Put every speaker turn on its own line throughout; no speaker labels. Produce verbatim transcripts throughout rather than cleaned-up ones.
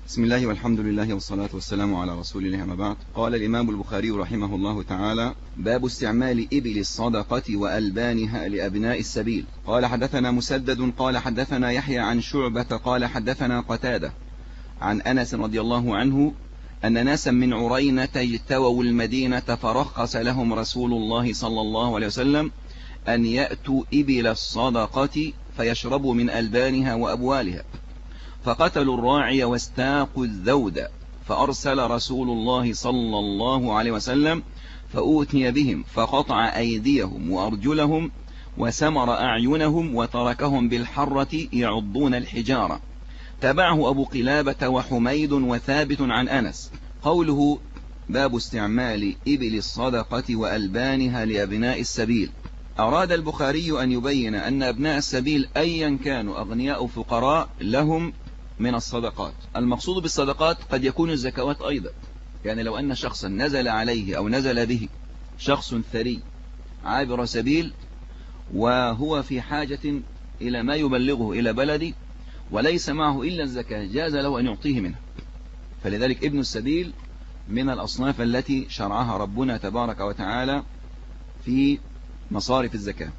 بسم الله والحمد لله والصلاة والسلام على رسول الله، ما بعد. قال الإمام البخاري رحمه الله تعالى: باب استعمال إبل الصدقة وألبانها لأبناء السبيل. قال حدثنا مسدد قال حدثنا يحيى عن شعبة قال حدثنا قتادة عن أنس رضي الله عنه أن ناسا من عرينة اجتووا المدينة فرخص لهم رسول الله صلى الله عليه وسلم أن يأتوا إبل الصدقة فيشربوا من ألبانها وأبوالها، فقتلوا الراعي واستاقوا الذود، فأرسل رسول الله صلى الله عليه وسلم فأوتي بهم فقطع أيديهم وأرجلهم وسمر أعينهم وتركهم بالحرة يعضون الحجارة. تبعه أبو قلابة وحميد وثابت عن أنس. قوله: باب استعمال إبل الصدقة وألبانها لأبناء السبيل. أراد البخاري أن يبين أن أبناء السبيل أيا كانوا أغنياء فقراء لهم من الصدقات. المقصود بالصدقات قد يكون الزكوات أيضا، يعني لو أن شخصا نزل عليه أو نزل به شخص ثري عابر سبيل وهو في حاجة إلى ما يبلغه إلى بلدي وليس معه إلا الزكاة، جاز له أن يعطيه منها. فلذلك ابن السبيل من الأصناف التي شرعها ربنا تبارك وتعالى في مصارف الزكاة.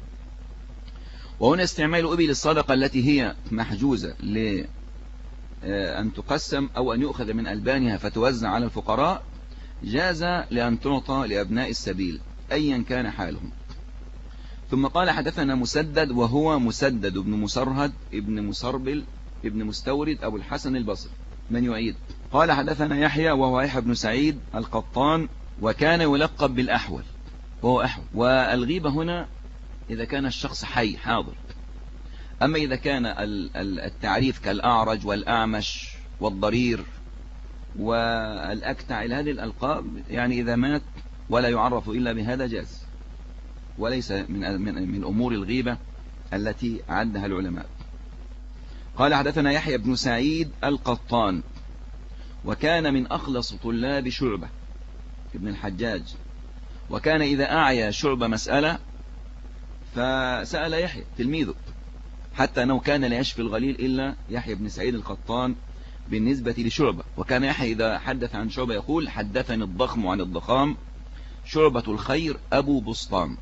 وهنا استعمال إبل الصدقة التي هي محجوزة لأن تقسم أو أن يؤخذ من ألبانها فتوزع على الفقراء، جاز لأن تعطى لأبناء السبيل أيا كان حالهم. ثم قال حدثنا مسدد وهو مسدد بن مسرهد ابن مسربل ابن مستورد أبو الحسن البصري. من يعيد؟ قال حدثنا يحيى وهو يحيى بن سعيد القطان، وكان يلقب بالأحول وهو أحول. والغيبة هنا إذا كان الشخص حي حاضر، أما إذا كان التعريف كالأعرج والأعمش والضرير والأكتع إلى هذه الألقاب، يعني إذا مات ولا يعرف إلا بهذا جاز، وليس من من من أمور الغيبة التي عدها العلماء. قال حدثنا يحيى بن سعيد القطان، وكان من أخلص طلاب شعبة ابن الحجاج، وكان إذا أعيا شعبة مسألة فسأل يحيى تلميذه، حتى أنه كان لا يشفي الغليل إلا يحيى بن سعيد القطان بالنسبة لشعبة. وكان يحيى إذا حدث عن شعبة يقول: حدثني الضخم عن الضخام شعبة الخير أبو بسطام.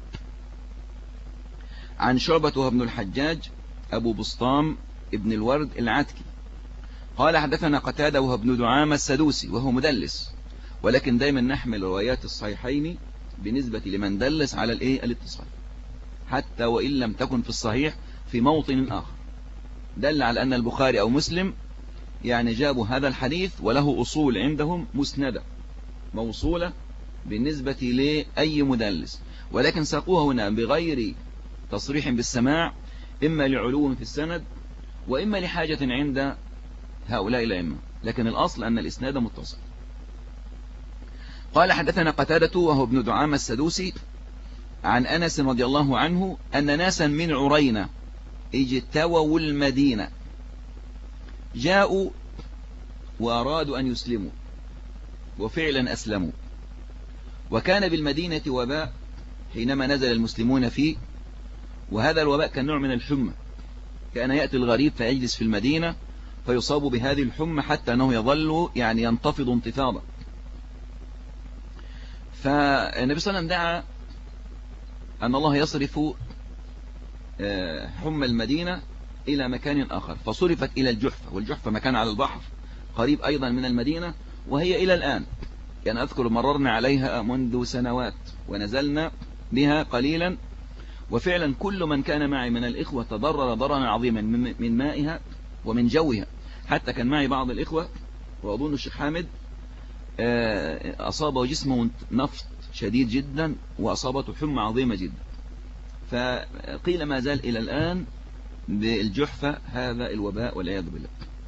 عن شعبة وابن الحجاج أبو بسطام ابن الورد العتكي. قال حدثنا قتادة وهو ابن دعامة السدوسي وهو مدلس، ولكن دايما نحمل روايات الصحيحين بالنسبة لمن دلس على الايه الاتصال، حتى وإن لم تكن في الصحيح في موطن آخر دل على أن البخاري أو مسلم يعني جابوا هذا الحديث وله أصول عندهم مسندة موصولة بالنسبة لأي مدلس، ولكن ساقوها هنا بغير تصريح بالسماع، إما لعلو في السند وإما لحاجة عند هؤلاء الأئمة، لكن الأصل أن الإسناد متصل. قال حدثنا قتادة وهو ابن دعامة السدوسي عن أنس رضي الله عنه أن ناسا من عرينة اجتووا المدينة، جاءوا وأرادوا أن يسلموا وفعلا أسلموا. وكان بالمدينة وباء حينما نزل المسلمون فيه، وهذا الوباء كان نوع من الحمى، كان يأتي الغريب فيجلس في المدينة فيصاب بهذه الحمى حتى أنه يظل يعني ينتفض انتفاضا. فالنبي صلى الله عليه وسلم دعا أن الله يصرف حمى المدينة إلى مكان آخر، فصرفت إلى الجحفة، والجحفة مكان على البحر قريب أيضا من المدينة، وهي إلى الآن يعني أذكر مررنا عليها منذ سنوات ونزلنا بها قليلا، وفعلا كل من كان معي من الإخوة تضرر ضررا عظيما من مائها ومن جوها. حتى كان معي بعض الإخوة وأظن الشيخ حامد أصابه جسمه نفط شديد جدا وأصابته حمى عظيمة جدا، فقيل ما زال إلى الآن بالجحفة هذا الوباء والعياذ بالله.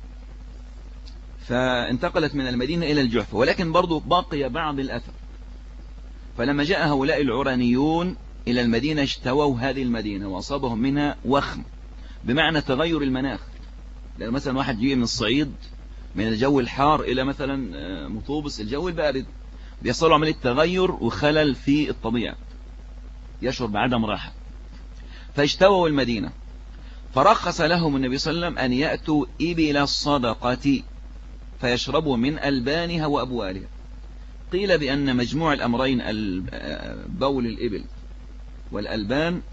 فانتقلت من المدينة إلى الجحفة، ولكن برضو بقي بعض الأثر. فلما جاء هؤلاء العرانيون إلى المدينة اجتووا هذه المدينة وأصابهم منها وخم، بمعنى تغير المناخ. لأن مثلا واحد يجي من الصعيد من الجو الحار إلى مثلا مطوبس الجو البارد، بيصلوا عملية تغير وخلل في الطبيعة، يشعر بعدم راحة، فاجتووا المدينة. فرخص لهم النبي صلى الله عليه وسلم أن يأتوا إبل الصدقة فيشربوا من ألبانها وأبوالها. قيل بأن مجموع الأمرين بول الإبل والألبان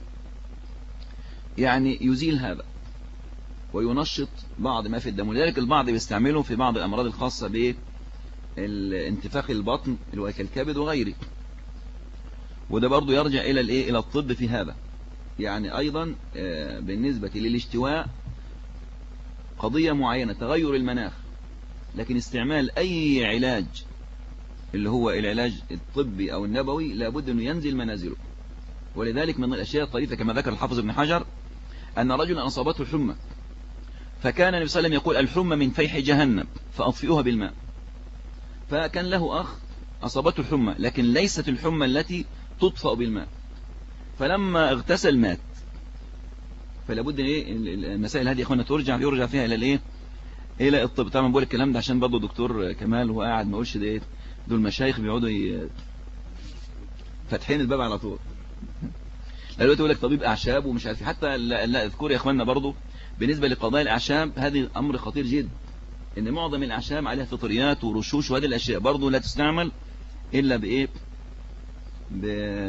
يعني يزيل هذا وينشط بعض ما في الدم، ولذلك البعض بيستعمله في بعض الأمراض الخاصة بانتفاخ البطن اللي هو كالكبد وغيره، وده برضو يرجع إلى الإيه إلى الطب في هذا. يعني أيضا بالنسبة للاشتواء قضية معينة تغير المناخ، لكن استعمال أي علاج اللي هو العلاج الطبي أو النبوي لابد أنه ينزل منازله. ولذلك من الأشياء الطريفة كما ذكر الحافظ ابن حجر أن رجلا أصابته الحمى، فكان النبي صلى الله عليه وسلم يقول الحمى من فيح جهنم فأطفئوها بالماء. فكان له أخ أصابته الحمى لكن ليست الحمى التي تطفأ بالماء، فلما اغتسل مات. فلابد ايه المسائل هذه يا اخوانا ترجع يرجع فيها الى الايه الى الطب. طبعا بقول الكلام ده عشان برضه الدكتور كمال هو قاعد ما يقولش ده ايه، دول مشايخ بيقعدوا ي... فاتحين الباب على طول. دلوقتي يقول لك طبيب اعشاب ومش عارف، حتى لا, لا اذكر يا اخوانا برضه بالنسبه لقضاء الاعشاب هذه امر خطير جدا، ان معظم الاعشاب عليها فطريات ورشوش، وهذه الاشياء برضه لا تستعمل الا بايه ب...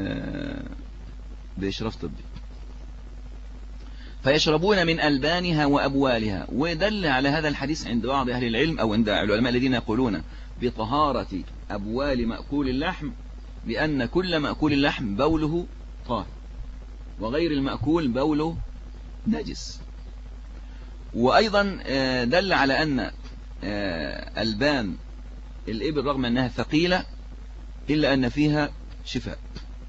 باشراف طبي. فيشربون من ألبانها وأبوالها. ودل على هذا الحديث عند بعض أهل العلم أو عند العلماء الذين يقولون بطهارة أبوال مأكول اللحم بأن كل مأكول اللحم بوله طاهر وغير المأكول بوله نجس. وأيضا دل على أن ألبان الإبل رغم أنها ثقيلة إلا أن فيها شفاء.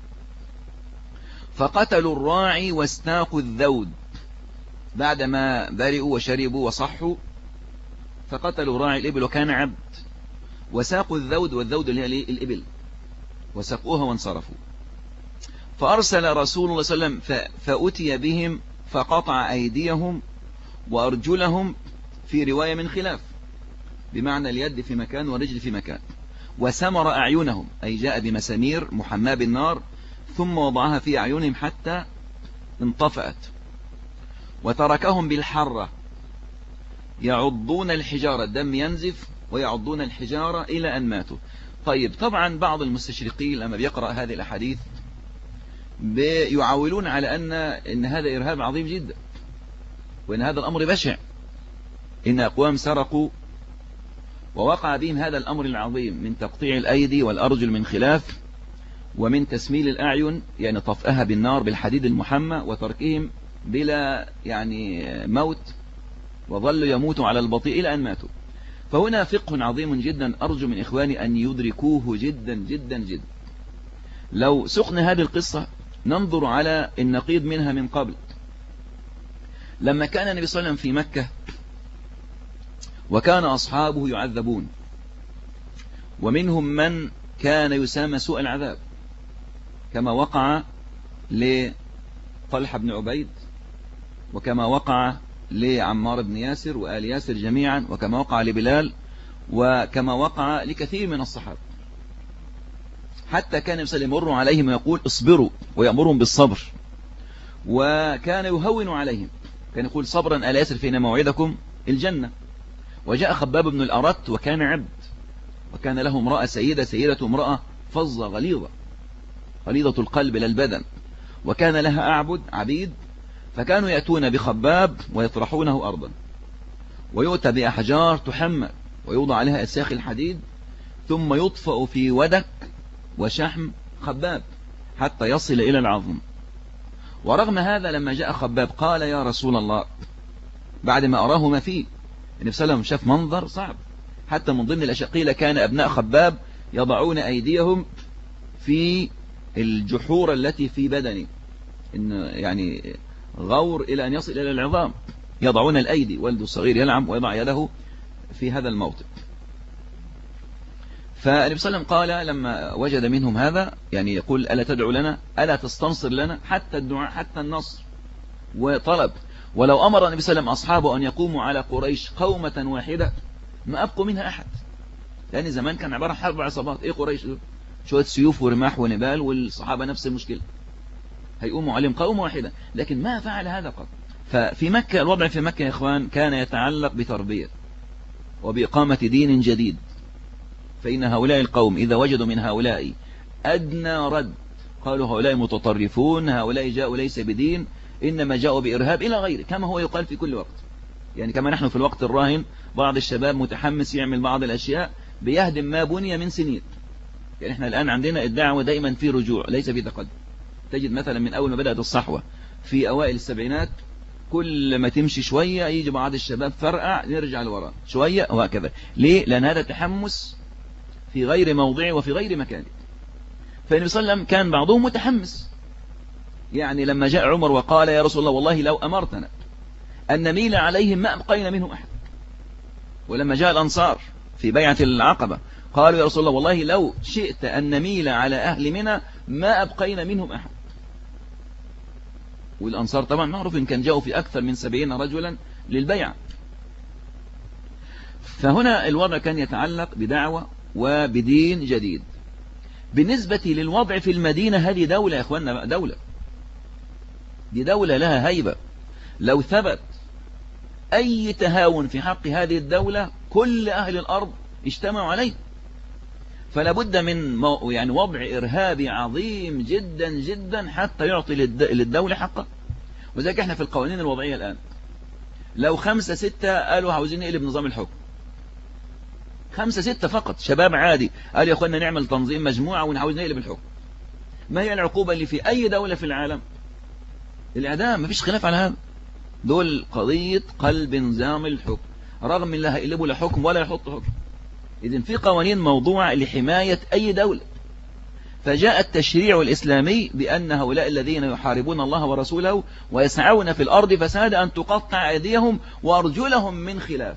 فقتلوا الراعي واستاقوا الذود بعدما برئوا وشربوا وصحوا، فقتلوا راعي الإبل وكان عبد، وساقوا الذود، والذود اللي هي الإبل، وسقوها وانصرفوا. فأرسل رسول الله صلى الله عليه وسلم فأتي بهم فقطع أيديهم وأرجلهم، في رواية من خلاف بمعنى اليد في مكان والرجل في مكان، وسمر أعينهم أي جاء بمسامير محماة بالنار ثم وضعها في أعينهم حتى انطفأت، وتركهم بالحرة يعضون الحجارة، الدم ينزف ويعضون الحجارة إلى أن ماتوا. طيب طبعا بعض المستشرقين لما بيقرأ هذه الأحاديث بيعولون على أن إن هذا إرهاب عظيم جدا، وإن هذا الأمر بشع، إن أقوام سرقوا ووقع بهم هذا الأمر العظيم من تقطيع الأيدي والأرجل من خلاف، ومن تسميل الأعين يعني طفئها بالنار بالحديد المحمى، وتركهم بلا يعني موت، وظلوا يموتوا على البطيء إلى أن ماتوا. فهنا فقه عظيم جدا أرجو من إخواني أن يدركوه جدا جدا جدا. لو سقنا هذه القصة ننظر على النقيض منها من قبل. لما كان النبي صلى الله عليه وسلم في مكة وكان أصحابه يعذبون، ومنهم من كان يسامى سوء العذاب كما وقع لطلحة بن عبيد، وكما وقع لعمار بن ياسر وآل ياسر جميعا، وكما وقع لبلال، وكما وقع لكثير من الصحابة. حتى كان النبي صلى الله عليه وسلم يمر عليهم ويقول اصبروا ويأمرهم بالصبر، وكان يهون عليهم، كان يقول صبرا آل ياسر فإن موعدكم الجنة. وجاء خباب بن الأرت وكان عبد، وكان له امرأة سيدة، سيدة امرأة فظة غليظة غليظة القلب لا البدن، وكان لها أعبد عبيد، فكانوا يأتون بخباب ويطرحونه أرضا، ويؤتى بأحجار تحمى ويوضع عليها أساخ الحديد، ثم يطفأ في ودك وشحم خباب حتى يصل إلى العظم. ورغم هذا لما جاء خباب قال يا رسول الله، بعد ما أراه ما فيه، النبي صلى الله عليه وسلم شاف منظر صعب. حتى من ضمن الأشقيلة كان أبناء خباب يضعون أيديهم في الجحور التي في بدنه، إن يعني غور إلى أن يصل إلى العظام، يضعون الأيدي، ولده الصغير يلعب ويضع يده في هذا الموطن. فالنبي صلى الله عليه وسلم قال لما وجد منهم هذا، يعني يقول ألا تدعو لنا، ألا تستنصر لنا، حتى الدعاء حتى النصر وطلب. ولو أمر النبي صلى الله عليه وسلم أصحابه أن يقوموا على قريش قومة واحدة ما أبقوا منها أحد، لأن زمان كان عبارة عن حرب عصابات. إيه قريش دول؟ شوية سيوف ورماح ونبال، والصحابة نفس المشكلة، هيقوموا عليهم قومة واحدة، لكن ما فعل هذا قط. ففي مكة الوضع في مكة يا إخوان كان يتعلق بتربية
وبإقامة دين جديد. فإن هؤلاء القوم إذا وجدوا من هؤلاء أدنى رد قالوا هؤلاء متطرفون، هؤلاء جاءوا ليس بدين، إنما جاءوا بإرهاب إلى غيره، كما هو يقال في كل وقت. يعني كما نحن في الوقت الراهن بعض الشباب متحمس يعمل بعض الأشياء بيهدم ما بني من سنين. يعني احنا الآن عندنا الدعوة دائما في رجوع ليس في تقدم. تجد مثلا من أول ما بدأت الصحوة في أوائل السبعينات كل ما تمشي شوية يجي بعض الشباب فرقع نرجع لوراء شوية وهكذا. ليه؟ لأن هذا تحمس في غير موضعه وفي غير مكانه. فالنبي صلى الله عليه وسلم كان بعضهم متحمس. يعني لما جاء عمر وقال يا رسول الله والله لو أمرتنا أن نميل عليهم ما أبقينا منهم أحد. ولما جاء الأنصار في بيعة العقبة قالوا يا رسول الله والله لو شئت أن نميل على أهل منى ما أبقينا منهم أحد. والأنصار طبعا معروف إن كان جاءوا في أكثر من سبعين رجلا للبيع. فهنا الوضع كان يتعلق بدعوة وبدين جديد. بالنسبة للوضع في المدينة هذه دولة يا أخواننا، دولة دي دولة لها هيبة. لو ثبت أي تهاون في حق هذه الدولة كل أهل الأرض اجتمعوا عليه. فلا بد من يعني وضع إرهابي عظيم جدا جدا حتى يعطي للدولة حقه. وذلك احنا في القوانين الوضعية الآن لو خمسة ستة قالوا عاوزين نقلب نظام الحكم، خمسة ستة فقط شباب عادي قالوا يا أخوانا نعمل تنظيم مجموعة ونعاوز نقلب الحكم، ما هي العقوبة اللي في أي دولة في العالم؟ الإعدام. مفيش خلاف على هذا. دول قضية قلب نظام الحكم رغم ان لا هيقلبوا لا حكم ولا يحطوا حكم. إذن في قوانين موضوعة لحماية أي دولة. فجاء التشريع الإسلامي بأن هؤلاء الذين يحاربون الله ورسوله ويسعون في الأرض فساد أن تقطع أيديهم وأرجلهم من خلاف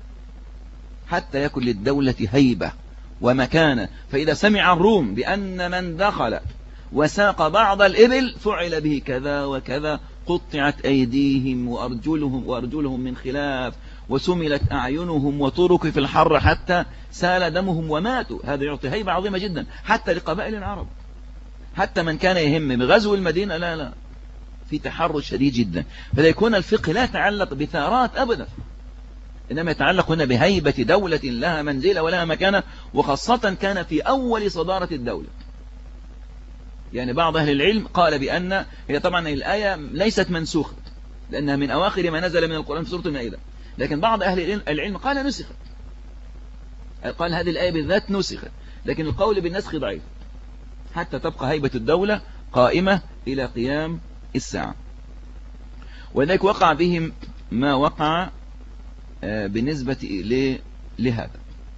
حتى يكون للدولة هيبة ومكانة. فإذا سمع الروم بأن من دخل وساق بعض الإبل فعل به كذا وكذا قطعت أيديهم وأرجلهم, وأرجلهم من خلاف وسملت أعينهم وتركوا في الحر حتى سال دمهم وماتوا. هذا يعطي هيبة عظيمة جدا حتى لقبائل العرب. حتى من كان يهم بغزو المدينة لا لا في تحرش شديد جدا. فلا يكون الفقه لا يتعلق بثارات أبدا، إنما يتعلق هنا بهيبة دولة لها منزلة ولها مكانة، وخاصة كان في أول صدارة الدولة. يعني بعض أهل العلم قال بأن هي طبعا الآية ليست منسوخة لأنها من أواخر ما نزل من القرآن في سورة المائدة، لكن بعض أهل العلم قال نسخت، قال هذه الآية بالذات نسخت، لكن القول بالنسخ ضعيف حتى تبقى هيبة الدولة قائمة إلى قيام الساعة. وذلك وقع بهم ما وقع بالنسبة لهذا.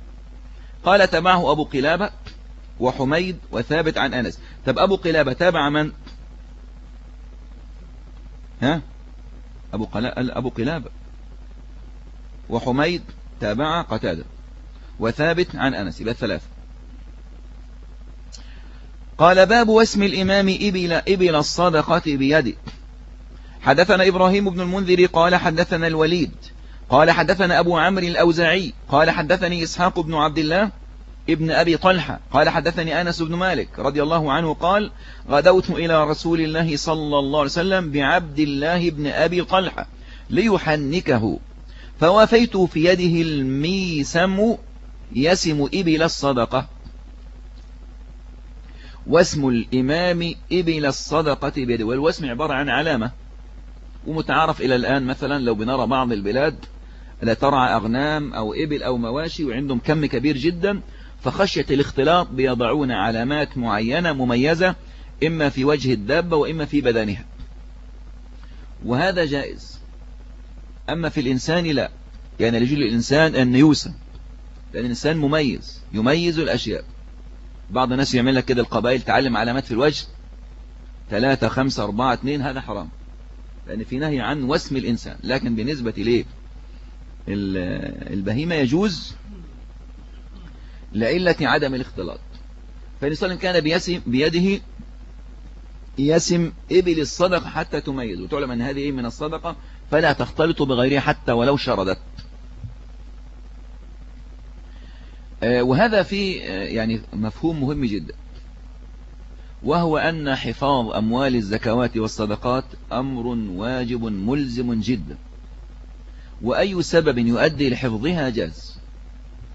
قال تبعه أبو قلابة وحميد وثابت عن أنس. طب أبو قلابة تابع من؟ ها أبو, قلا... أبو قلابة وحميد تابع قتادة وثابت عن أنس، يبقى الثلاثة. قال باب واسم الإمام إبل, إبل الصدقة بيده. حدثنا إبراهيم بن المنذر قال حدثنا الوليد قال حدثنا أبو عمرو الأوزاعي قال حدثني إسحاق بن عبد الله ابن أبي طلحة قال حدثني أنس بن مالك رضي الله عنه قال غدوت إلى رسول الله صلى الله عليه وسلم بعبد الله بن أبي طلحة ليحنكه فوافيت في يده الميسم يسم إبل الصدقة. واسم الإمام إبل الصدقة بيده، والواسم عبارة عن علامة ومتعارف إلى الآن. مثلا لو بنرى بعض البلاد لا ترعى أغنام أو إبل أو مواشي وعندهم كم كبير جدا، فخشية الاختلاط بيضعون علامات معينة مميزة إما في وجه الدابة وإما في بدنها، وهذا جائز. أما في الإنسان لا، يعني يجوز للإنسان أن يوسم، لأن الإنسان مميز يميز الأشياء. بعض الناس يعمل لك كده القبائل تعلم علامات في الوجه ثلاثة خمسة أربعة اثنين، هذا حرام لأن في نهي عن وسم الإنسان. لكن بالنسبة ليه البهيمة يجوز لعلة عدم الاختلاط. فالإنسان كان بيسم بيده يسم إبل الصدقة حتى تميز وتعلم أن هذه من الصدقة فلا تختلط بغيرها حتى ولو شردت. وهذا في يعني مفهوم مهم جدا، وهو أن حفاظ أموال الزكوات والصدقات أمر واجب ملزم جدا، وأي سبب يؤدي لحفظها جاز.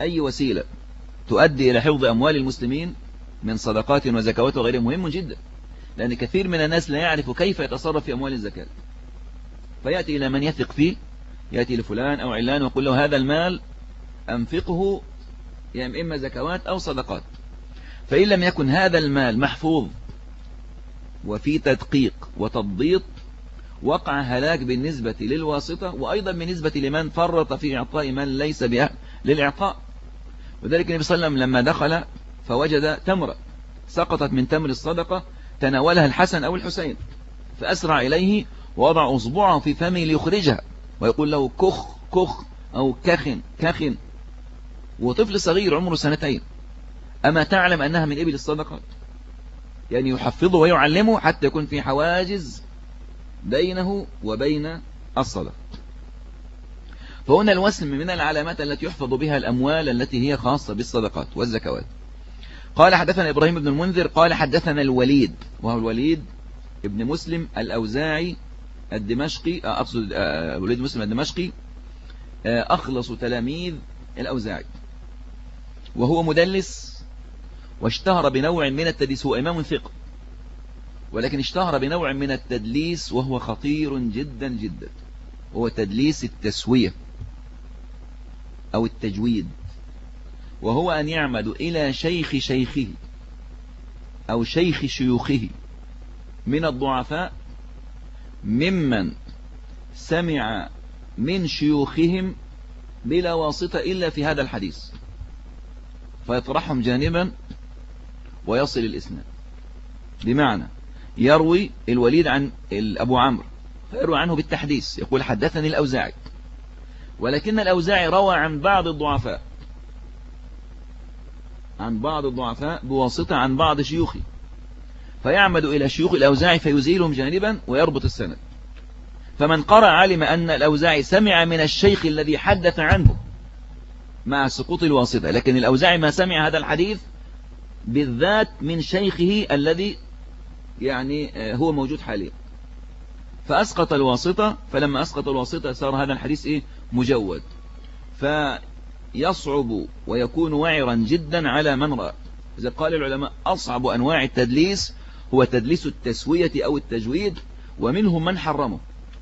أي وسيلة تؤدي إلى حفظ أموال المسلمين من صدقات وزكوات وغيره مهم جدا، لأن كثير من الناس لا يعرف كيف يتصرف في أموال الزكاة، فيأتي إلى من يثق فيه، يأتي لفلان أو علان ويقول له هذا المال أنفقه يعني إما زكوات أو صدقات. فإن لم يكن هذا المال محفوظ وفي تدقيق وتضبيط وقع هلاك بالنسبة للواسطة، وأيضا بالنسبة لمن فرط في إعطاء من ليس بأهل للإعطاء. وذلك النبي صلى الله عليه وسلم لما دخل فوجد تمرة سقطت من تمر الصدقة تناولها الحسن أو الحسين، فأسرع إليه ووضع أصبعه في فمه ليخرجها ويقول له كخ كخ أو كخن كخن، وطفل صغير عمره سنتين. أما تعلم أنها من إبل الصدقات؟ يعني يحفظه ويعلمه حتى يكون في حواجز بينه وبين الصدقة. فهنا الوسم من العلامات التي يحفظ بها الأموال التي هي خاصة بالصدقات والزكوات. قال حدثنا إبراهيم بن المنذر قال حدثنا الوليد، وهو الوليد ابن مسلم الأوزاعي الدمشقي، أقصد الوليد مسلم الدمشقي أخلص تلاميذ الأوزاعي، وهو مدلس واشتهر بنوع من التدليس. هو إمام ثقة، ولكن اشتهر بنوع من التدليس وهو خطير جدا جدا، هو تدليس التسوية أو التجويد، وهو أن يعمد إلى شيخ شيخه أو شيخ شيوخه من الضعفاء ممن سمع من شيوخهم بلا واسطة إلا في هذا الحديث، فيطرحهم جانبا ويصل الإسناد. بمعنى يروي الوليد عن أبو عمرو فيروي عنه بالتحديث، يقول حدثني الأوزاعي، ولكن الأوزاعي روى عن بعض الضعفاء عن بعض الضعفاء بواسطة عن بعض شيوخه، فيعمد إلى شيوخ الأوزاعي فيزيلهم جانبا ويربط السند. فمن قرأ علم أن الأوزاعي سمع من الشيخ الذي حدث عنه مع سقوط الواسطة، لكن الأوزاعي ما سمع هذا الحديث بالذات من شيخه الذي يعني هو موجود حاليا، فأسقط الواسطة. فلما أسقط الواسطة صار هذا الحديث إيه؟ مجود، فيصعب ويكون وعرا جدا على من رأى. إذا قال العلماء أصعب أنواع التدليس هو تدليس التسوية أو التجويد، ومنهم من حرمه.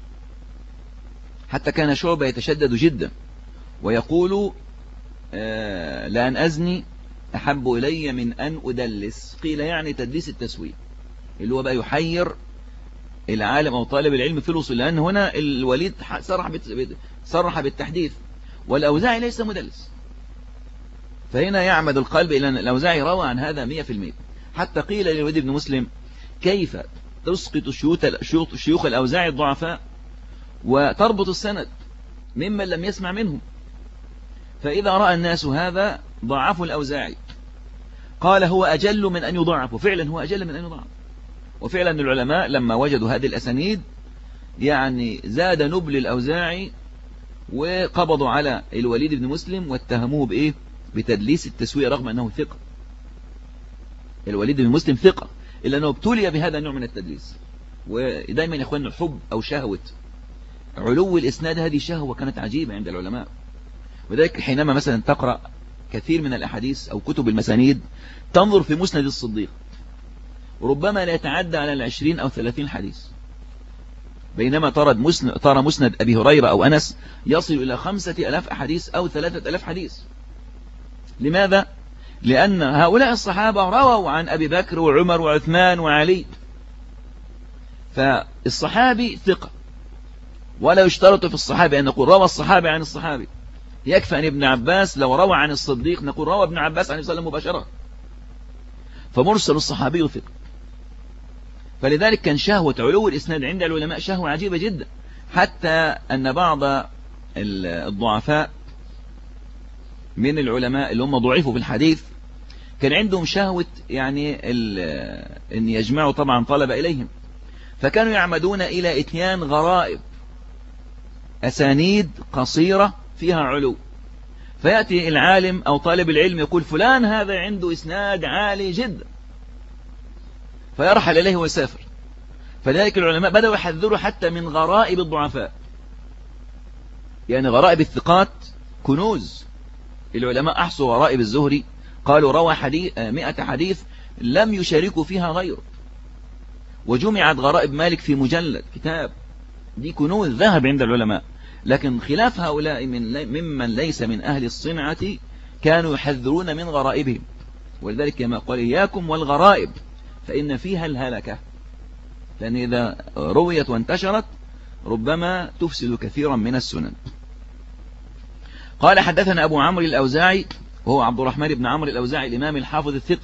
حتى كان شعبة يتشدد جدا ويقول آه لأن أزني أحب إلي من أن أدلس. قيل يعني تدليس التسوية اللي هو بقى يحير العالم أو طالب العلم في الوصول، لأن هنا الوليد صرح صرح بالتحديث والأوزاعي ليس مدلس، فهنا يعمد القلب إلى أن الأوزاعي روى عن هذا مئة في المئة. حتى قيل للوليد بن مسلم كيف تسقط شيوخ الأوزاعي الضعفاء وتربط السند ممن لم يسمع منهم؟ فإذا رأى الناس هذا ضعفوا الأوزاعي. قال هو أجل من أن يضعف، وفعلا هو أجل من أن يضعف. وفعلا العلماء لما وجدوا هذه الأسانيد يعني زاد نبل الأوزاعي وقبضوا على الوليد بن مسلم واتهموه بإيه؟ بتدليس التسوية، رغم أنه ثقة. الوليد بن مسلم ثقة، إلا أنه ابتلي بهذا النوع من التدليس. ودائما يا أخوان الحب أو شهوة علو الإسناد هذه شهوة كانت عجيبة عند العلماء. وذلك حينما مثلا تقرأ كثير من الأحاديث أو كتب المسانيد تنظر في مسند الصديق، ربما لا يتعدى على العشرين أو ثلاثين حديث، بينما ترى مسند, ترى مسند أبي هريرة أو أنس يصل إلى خمسة ألاف أحاديث أو ثلاثة ألاف حديث. لماذا؟ لأن هؤلاء الصحابة رووا عن أبي بكر وعمر وعثمان وعلي، فالصحابي ثقة، ولا يشترط في الصحابي أن نقول روى الصحابي عن الصحابي، يكفى أن ابن عباس لو روى عن الصديق نقول روى ابن عباس عن النبي صلى الله عليه وسلم مباشرة، فمرسل الصحابي ثقة. فلذلك كان شهوة علو الإسناد عند العلماء شهوة عجيبة جدا، حتى أن بعض الضعفاء من العلماء اللي هم ضعيفوا في الحديث كان عندهم شهوة يعني أن يجمعوا طبعا طلب إليهم، فكانوا يعمدون إلى إتيان غرائب أسانيد قصيرة فيها علو، فيأتي العالم أو طالب العلم يقول فلان هذا عنده إسناد عالي جدا، فيرحل إليه ويسافر. فلذلك العلماء بدأوا يحذروا حتى من غرائب الضعفاء، يعني غرائب الثقات كنوز، العلماء أحصوا غرائب الزهري قالوا روى حديث مئة حديث لم يشاركوا فيها غيره، وجمعت غرائب مالك في مجلد كتاب، دي كنوز ذهب عند العلماء. لكن خلاف هؤلاء من ممن ليس من أهل الصنعة كانوا يحذرون من غرائبهم، ولذلك كما قال إياكم والغرائب فإن فيها الهلكة، لأن إذا رويت وانتشرت ربما تفسد كثيرا من السنن. قال حدثنا أبو عمرو الأوزاعي وهو عبد الرحمن بن عمرو الأوزاعي الإمام الحافظ الثقة،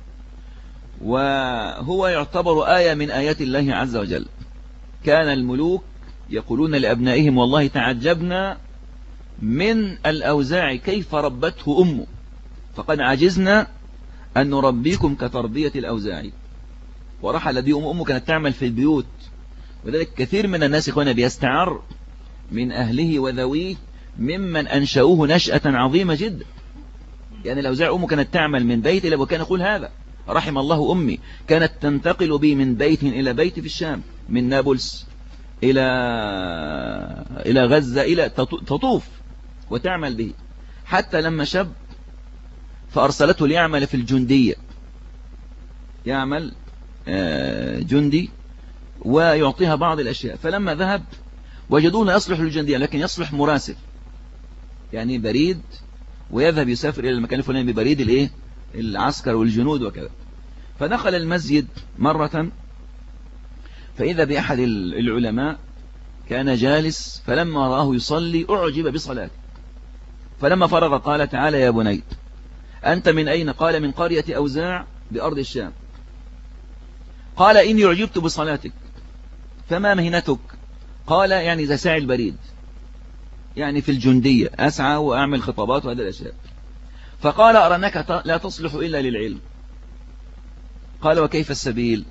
وهو يعتبر آية من آيات الله عز وجل. كان الملوك يقولون لأبنائهم والله تعجبنا من الأوزاع كيف ربته أمه، فقد عجزنا أن نربيكم كتربية الأوزاعي. ورحل دي أم أمه كانت تعمل في البيوت، وذلك كثير من الناس كان بيستعر من أهله وذويه ممن أنشأوه نشأة عظيمة جدا. يعني الأوزاع أمه كانت تعمل من بيت إلى، وكان يقول هذا رحم الله أمي، كانت تنتقل بي من بيت إلى بيت في الشام، من نابلس إلى إلى غزة، إلى تطوف وتعمل به، حتى لما شب فأرسلته ليعمل في الجندية، يعمل جندي ويعطيها بعض الأشياء. فلما ذهب وجدوه لا يصلح للجندية، لكن يصلح مراسل، يعني بريد، ويذهب يسافر إلى المكان الفلاني ببريد الإيه العسكر والجنود وكذا. فدخل المسجد مرة فإذا بأحد العلماء كان جالس، فلما رآه يصلي أعجب بصلاته، فلما فرغ قال تعالى يا بني أنت من أين؟ قال من قرية أوزاع بأرض الشام. قال إني أعجبت بصلاتك، فما مهنتك؟ قال يعني ذا ساعي البريد، يعني في الجندية أسعى وأعمل خطابات وهذه الأشياء. فقال أرنك لا تصلح إلا للعلم. قال وكيف السبيل؟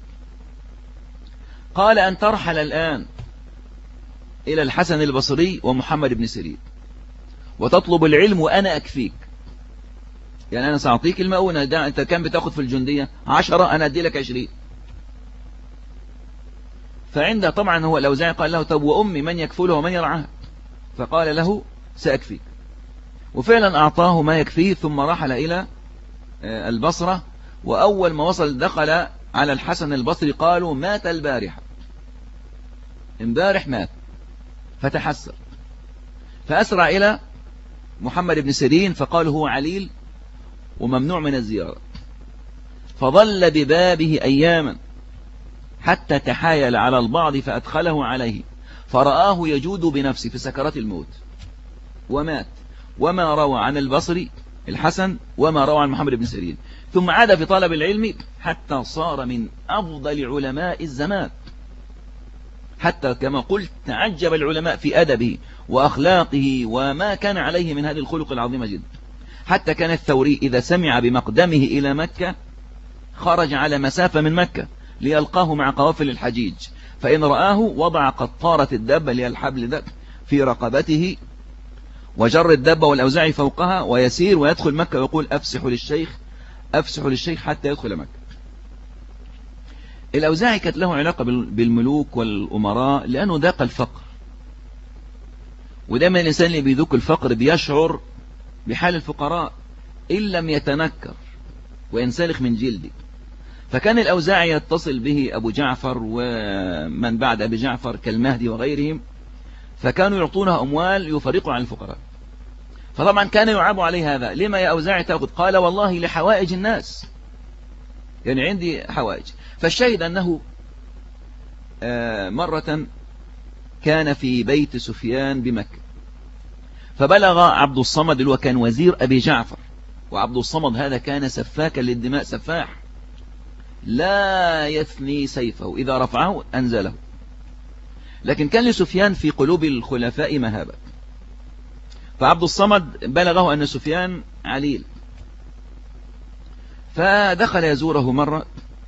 قال أن ترحل الآن إلى الحسن البصري ومحمد بن سيرين وتطلب العلم وأنا أكفيك، يعني أنا سأعطيك المؤونة، ده أنت كم بتاخد في الجندية؟ عشرة، أنا أدي لك عشرين. فعند طبعا هو الأوزاعي قال له طب وأمي من يكفلها ومن يرعاها؟ فقال له سأكفيك، وفعلا أعطاه ما يكفيه، ثم رحل إلى البصرة. وأول ما وصل دخل على الحسن البصري قالوا مات البارحة، امبارح مات، فتحسر، فأسرع إلى محمد بن سيرين فقال هو عليل وممنوع من الزيارة. فظل ببابه أياما حتى تحايل على البعض فأدخله عليه، فرآه يجود بنفسه في سكرات الموت ومات، وما روى عن البصري الحسن وما روى عن محمد بن سيرين. ثم عاد في طلب العلم حتى صار من أفضل علماء الزمان، حتى كما قلت تعجب العلماء في أدبه وأخلاقه وما كان عليه من هذه الخلق العظيمة جدا. حتى كان الثوري إذا سمع بمقدمه إلى مكة خرج على مسافة من مكة ليلقاه مع قوافل الحجيج، فإن رآه وضع قطارة الدابة اللي هي الحبل ده في رقبته وجر الدابة والأوزاعي فوقها ويسير ويدخل مكة ويقول أفسح للشيخ أفسح للشيخ حتى يدخل مكة. الأوزاعي كانت له علاقة بالملوك والأمراء لأنه ذاق الفقر، ودائما الإنسان اللي بيذوق الفقر بيشعر بحال الفقراء إن لم يتنكر وينسلخ من جلده. فكان الأوزاعي يتصل به أبو جعفر ومن بعد أبي جعفر كالمهدي وغيرهم، فكانوا يعطونه أموال يفرقوا عن الفقراء. فطبعا كان يعاب عليه هذا، لما يا أوزاعي تأخذ؟ قال والله لحوائج الناس، يعني عندي حوائج. فالشاهد أنه مرة كان في بيت سفيان بمكة، فبلغ عبد الصمد اللي هو كان وزير أبي جعفر، وعبد الصمد هذا كان سفاكا للدماء، سفاح لا يثني سيفه، إذا رفعه أنزله. لكن كان لسفيان في قلوب الخلفاء مهابة، فعبد الصمد بلغه أن سفيان عليل، فدخل يزوره مرة،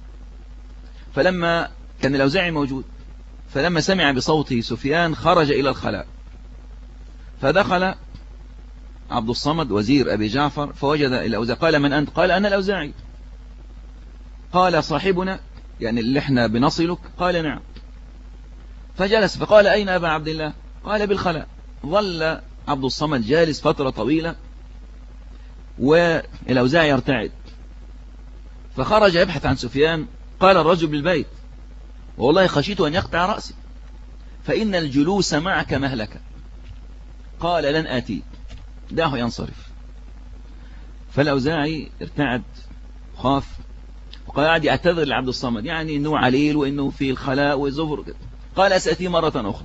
فلما كان الأوزاعي موجود، فلما سمع بصوت سفيان خرج إلى الخلاء، فدخل عبد الصمد وزير أبي جعفر فوجد الأوزاعي. قال من أنت؟ قال أنا الأوزاعي. قال صاحبنا يعني اللي احنا بنصلك؟ قال نعم. فجلس، فقال أين أبا عبد الله؟ قال بالخلاء. ظل عبد الصمد جالس فترة طويلة والأوزاعي يرتعد، فخرج يبحث عن سفيان. قال الرجل بالبيت: والله خشيت أن يقطع رأسي، فإن الجلوس معك مهلكة. قال: لن آتي، دعه ينصرف. فالأوزاعي ارتعد خاف، وقال يعتذر لعبد الصمد، يعني إنه عليل وإنه في الخلاء وزفر كده. قال: سأتي مرة أخرى.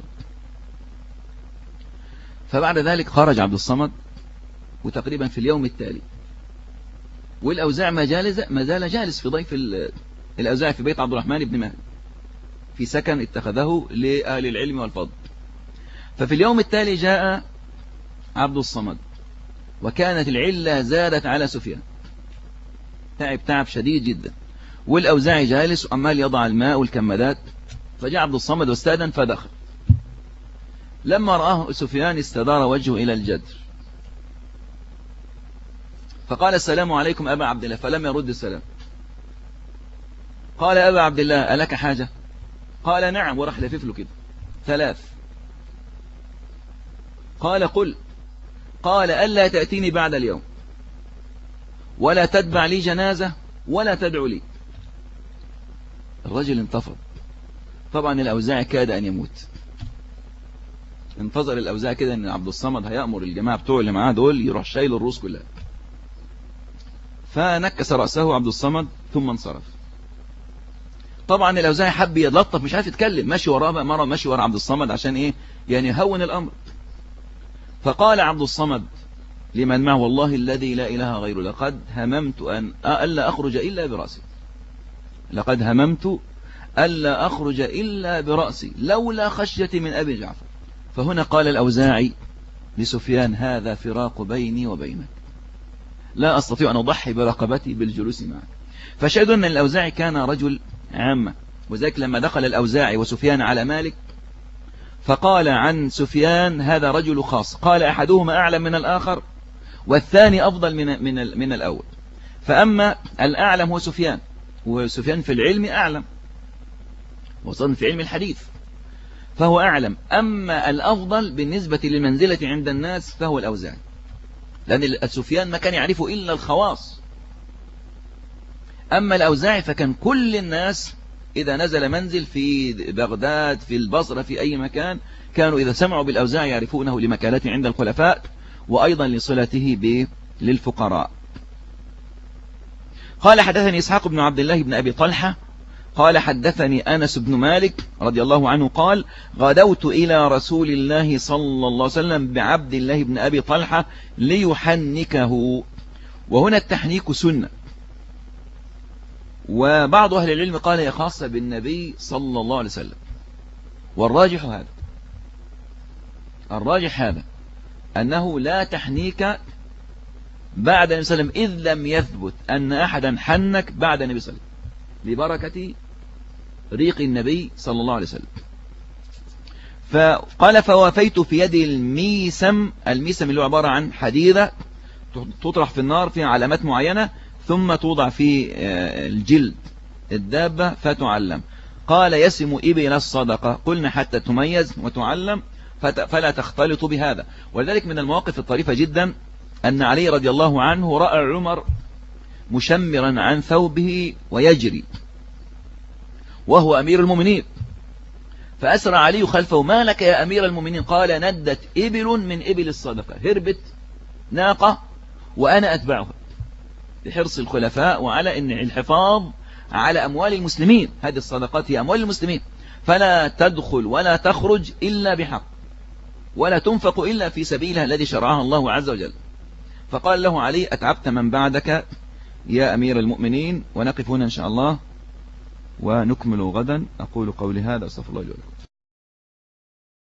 فبعد ذلك خرج عبد الصمد، وتقريبا في اليوم التالي والأوزاع ما زال جالس في ضيف الأوزاع في بيت عبد الرحمن بن مهدي في سكن اتخذه لأهل العلم والفضل. ففي اليوم التالي جاء عبد الصمد، وكانت العلة زادت على سفيان، تعب تعب شديد جدا، والأوزاعي جالس وعمال يضع الماء والكمادات. فجاء عبد الصمد واستأذن فدخل. لما رآه سفيان استدار وجهه إلى الجدر، فقال: السلام عليكم أبا عبد الله، فلم يرد السلام. قال: أبا عبد الله ألك حاجة؟ قال: نعم، وراح لفف له كده ثلاث. قال: قل. قال: ألا تأتيني بعد اليوم، ولا تتبع لي جنازة، ولا تدعو لي. الرجل انتفض. طبعا الأوزاعي كاد أن يموت. انتظر الأوزاعي كده أن عبد الصمد هيأمر الجماعة بتوع اللي معاه دول يروح شايل الروس كلها. فنكس رأسه عبد الصمد ثم انصرف. طبعا الأوزاعي حب يلطف، مش عارف يتكلم، ماشي وراه بقى مرة، ماشي ورا عبد الصمد عشان إيه يعني يهون الأمر. فقال عبد الصمد لمن معه: والله الذي لا إله غيره، لقد هممت أن ألا أخرج إلا برأسي، لقد هممت ألا أخرج إلا برأسي لولا خشيتي من أبي جعفر. فهنا قال الأوزاعي لسفيان: هذا فراق بيني وبينك، لا أستطيع أن أضحي برقبتي بالجلوس معك. فشهدوا أن الأوزاعي كان رجل عامة، وذلك لما دخل الأوزاعي وسفيان على مالك فقال عن سفيان: هذا رجل خاص. قال: أحدهما أعلم من الآخر، والثاني أفضل من من من الأول. فأما الأعلم هو سفيان، وسفيان في العلم أعلم، وصل في علم الحديث فهو أعلم. أما الأفضل بالنسبة للمنزلة عند الناس فهو الأوزاعي، لأن سفيان ما كان يعرفه إلا الخواص. أما الأوزاعي فكان كل الناس إذا نزل منزل في بغداد، في البصرة، في أي مكان، كانوا إذا سمعوا بالأوزاعي يعرفونه لمكانته عند الخلفاء، وأيضا لصلته ب للفقراء. قال: حدثني إسحاق بن عبد الله بن أبي طلحة قال: حدثني أنس بن مالك رضي الله عنه قال: غدوت إلى رسول الله صلى الله عليه وسلم بعبد الله بن أبي طلحة ليحنكه. وهنا التحنيك سنة، وبعض أهل العلم قال هي خاصة بالنبي صلى الله عليه وسلم، والراجح هذا الراجح هذا أنه لا تحنيك بعد النبي صلى الله عليه وسلم، إذ لم يثبت أن أحدا حنك بعد النبي صلى الله عليه وسلم، لبركة ريق النبي صلى الله عليه وسلم. فقال: فوافيت في يدي الميسم. الميسم اللي هو عبارة عن حديدة تطرح في النار فيها علامات معينة، ثم توضع في الجلد الدابة فتعلم. قال: يسم إبل الصدقة. قلنا: حتى تميز وتعلم فلا تختلط بهذا. ولذلك من المواقف الطريفة جدا أن علي رضي الله عنه رأى عمر مشمرا عن ثوبه ويجري وهو أمير المؤمنين، فأسرع علي خلفه: ما لك يا أمير المؤمنين؟ قال: ندت إبل من إبل الصدقة، هربت ناقة وأنا أتبعها، لحرص الخلفاء وعلى أن الحفاظ على أموال المسلمين. هذه الصدقات هي أموال المسلمين، فلا تدخل ولا تخرج إلا بحق، ولا تنفق إلا في سبيلها الذي شرعها الله عز وجل. فقال له علي: أتعبت من بعدك يا أمير المؤمنين. ونقف هنا إن شاء الله ونكمل غدا. أقول قولي هذا، أستغفر الله لي ولكم.